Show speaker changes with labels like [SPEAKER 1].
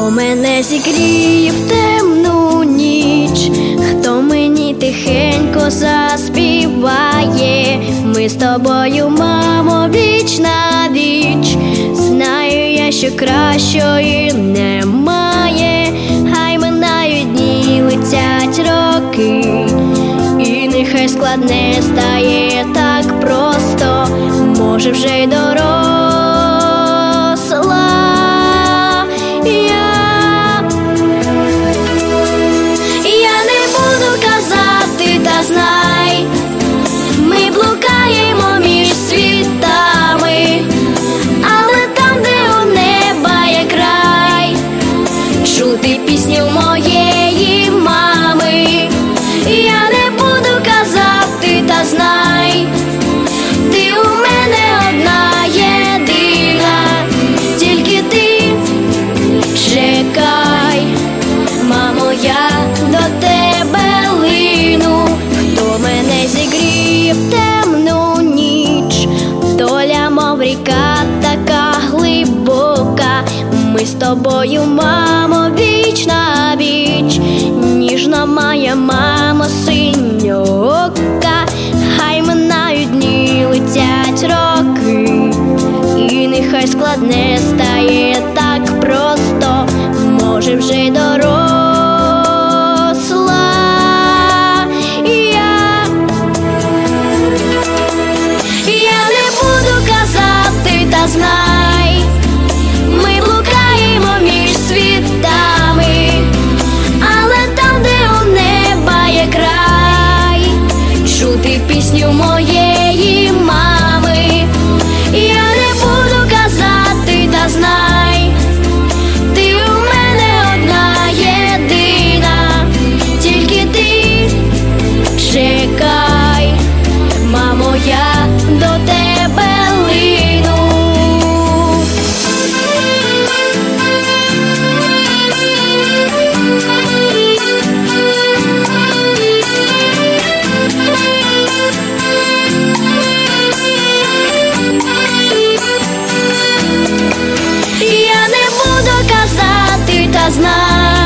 [SPEAKER 1] Хто мене зігріє в темну ніч, хто мені тихенько заспіває. Ми з тобою, мамо, віч на віч. Знаю я, що кращої немає. Хай минають дні, летять роки, і нехай складне стає так просто, може вже й доросла. Я не буду казати, та знай, ми блукаємо між світами, але там, де у неба є край, чути пісню моєї мами. Я не буду казати, та знай, ти у мене одна єдина, тільки ти чекай, мамо, я до тебе лину. Хто мене зігріє в темну ніч, доля, мов ріка, така глибока. Ми з тобою, мамо, віч на віч. Ніжна моя мамо, синьока. Хай минають дні, летять роки, і нехай складне стає так просто, може вже й доросла. Я не буду казати, та знай, ми блукаємо між світами, але там, де у неба є край, чути пісню моєї мами. Я не буду казати, та знай, ти у мене одна єдина, тільки ти чекай, мамо, я до тебе лину. Я не буду казати, та знай,